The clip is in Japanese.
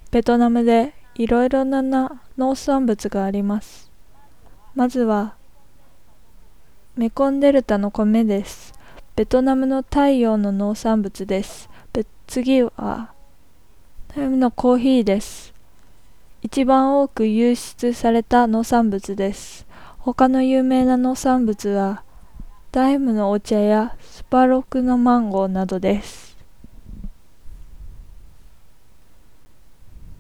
ベトナムでいろいろな農産物があります。まずはメコンデルタの米です。ベトナムの太陽の農産物です。次はタイムのコーヒーです。一番多く輸出された農産物です。他の有名な農産物はダイムのお茶やスパロクのマンゴーなどです。